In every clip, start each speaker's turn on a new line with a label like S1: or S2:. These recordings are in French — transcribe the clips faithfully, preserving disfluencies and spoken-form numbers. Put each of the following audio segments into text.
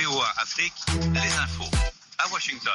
S1: V O A Afrique, les infos à Washington.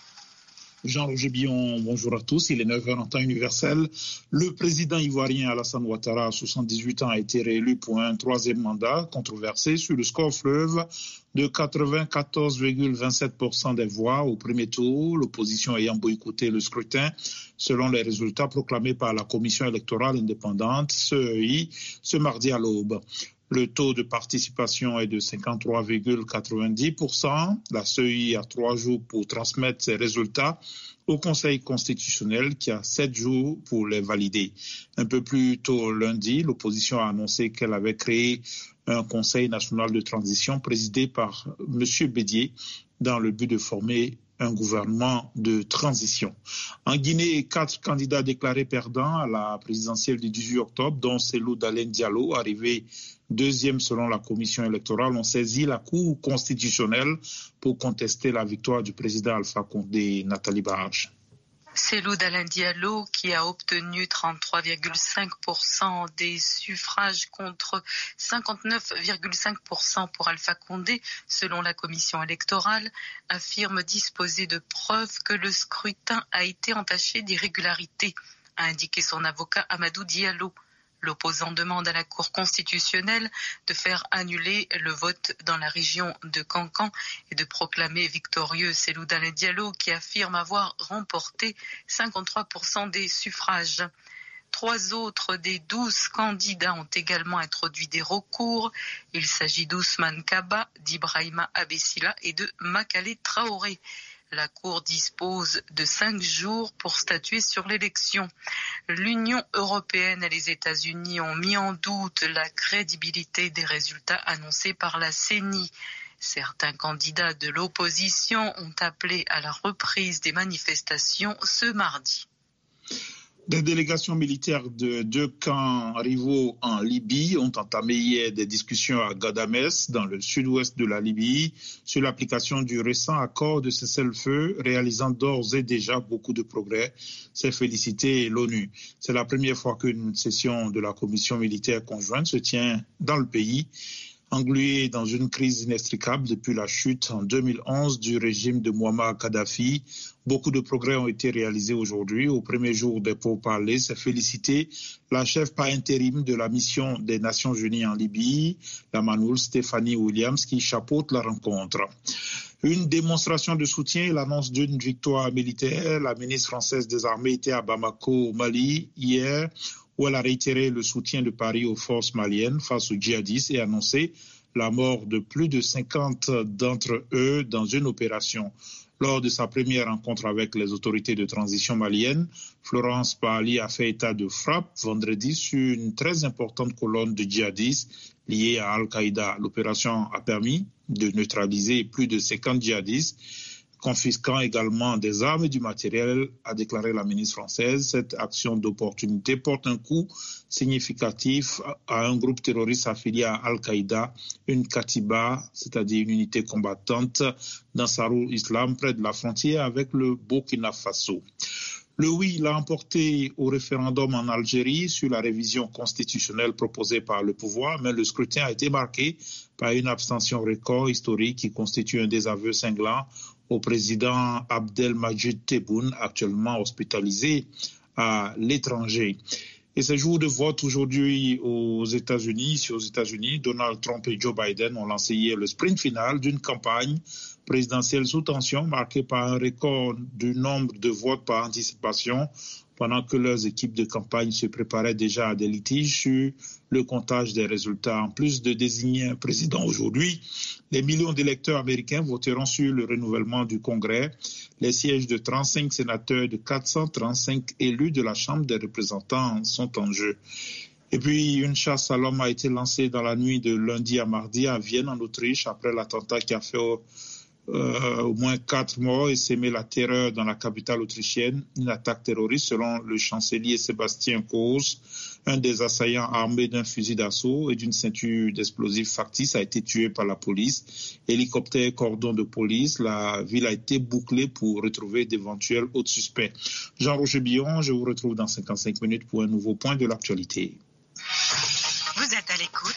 S2: Jean-Roger Billon, bonjour à tous. Il est neuf heures en temps universel. Le président ivoirien Alassane Ouattara, à soixante-dix-huit ans, a été réélu pour un troisième mandat controversé sur le score fleuve de quatre-vingt-quatorze virgule vingt-sept pour cent des voix au premier tour, l'opposition ayant boycotté le scrutin selon les résultats proclamés par la Commission électorale indépendante, C E I, ce mardi à l'aube. Le taux de participation est de cinquante-trois virgule quatre-vingt-dix pour cent. La C E I a trois jours pour transmettre ses résultats au Conseil constitutionnel qui a sept jours pour les valider. Un peu plus tôt lundi, l'opposition a annoncé qu'elle avait créé un Conseil national de transition présidé par M. Bédié dans le but de former un gouvernement de transition. En Guinée, quatre candidats déclarés perdants à la présidentielle du dix-huit octobre, dont Cellou Dalein Diallo, arrivé deuxième selon la commission électorale, ont saisi la Cour constitutionnelle pour contester la victoire du président Alpha Condé. Nathalie Barge.
S3: Cellou Dalein Diallo, qui a obtenu trente-trois virgule cinq pour cent des suffrages contre cinquante-neuf virgule cinq pour cent pour Alpha Condé, selon la commission électorale, affirme disposer de preuves que le scrutin a été entaché d'irrégularités, a indiqué son avocat Amadou Diallo. L'opposant demande à la Cour constitutionnelle de faire annuler le vote dans la région de Kankan et de proclamer victorieux Cellou Dalein Diallo qui affirme avoir remporté cinquante-trois pour cent des suffrages. Trois autres des douze candidats ont également introduit des recours. Il s'agit d'Ousmane Kaba, d'Ibrahima Abessila et de Makale Traoré. La Cour dispose de cinq jours pour statuer sur l'élection. L'Union européenne et les États-Unis ont mis en doute la crédibilité des résultats annoncés par la C E N I. Certains candidats de l'opposition ont appelé à la reprise des manifestations ce mardi.
S2: Des délégations militaires de deux camps rivaux en Libye ont entamé hier des discussions à Ghadamès, dans le sud-ouest de la Libye, sur l'application du récent accord de cessez-le-feu, réalisant d'ores et déjà beaucoup de progrès. C'est félicité l'ONU. C'est la première fois qu'une session de la commission militaire conjointe se tient dans le pays, englué dans une crise inextricable depuis la chute en deux mille onze du régime de Mouammar Kadhafi. Beaucoup de progrès ont été réalisés aujourd'hui. Au premier jour des pourparlers, c'est félicité la chef par intérim de la mission des Nations Unies en Libye, la Manoul Stéphanie Williams, qui chapeaute la rencontre. Une démonstration de soutien et l'annonce d'une victoire militaire. La ministre française des Armées était à Bamako, au Mali, hier, où elle a réitéré le soutien de Paris aux forces maliennes face aux djihadistes et annoncé la mort de plus de cinquante d'entre eux dans une opération. Lors de sa première rencontre avec les autorités de transition maliennes, Florence Parly a fait état de frappe vendredi sur une très importante colonne de djihadistes liés à Al-Qaïda. L'opération a permis de neutraliser plus de cinquante djihadistes, confisquant également des armes et du matériel, a déclaré la ministre française. Cette action d'opportunité porte un coup significatif à un groupe terroriste affilié à Al-Qaïda, une Katiba, c'est-à-dire une unité combattante d'Ansarul Islam près de la frontière avec le Burkina Faso. Le oui l'a emporté au référendum en Algérie sur la révision constitutionnelle proposée par le pouvoir, mais le scrutin a été marqué par une abstention record historique qui constitue un désaveu cinglant au président Abdelmadjid Tebboune, actuellement hospitalisé à l'étranger. Et ces jours de vote aujourd'hui aux États-Unis, ici aux États-Unis, Donald Trump et Joe Biden ont lancé hier le sprint final d'une campagne présidentielle sous tension marquée par un record du nombre de votes par anticipation, pendant que leurs équipes de campagne se préparaient déjà à des litiges sur le comptage des résultats. En plus de désigner un président aujourd'hui, les millions d'électeurs américains voteront sur le renouvellement du Congrès. Les sièges de trente-cinq sénateurs et de quatre cent trente-cinq élus de la Chambre des représentants sont en jeu. Et puis, une chasse à l'homme a été lancée dans la nuit de lundi à mardi à Vienne, en Autriche, après l'attentat qui a fait au Euh, au moins quatre morts et s'aimer la terreur dans la capitale autrichienne. Une attaque terroriste selon le chancelier Sébastien Kurz. Un des assaillants armé d'un fusil d'assaut et d'une ceinture d'explosifs factices a été tué par la police. Hélicoptère, cordon de police, la ville a été bouclée pour retrouver d'éventuels autres suspects. Jean-Roger Billon, je vous retrouve dans cinquante-cinq minutes pour un nouveau point de l'actualité.
S4: Vous êtes à l'écoute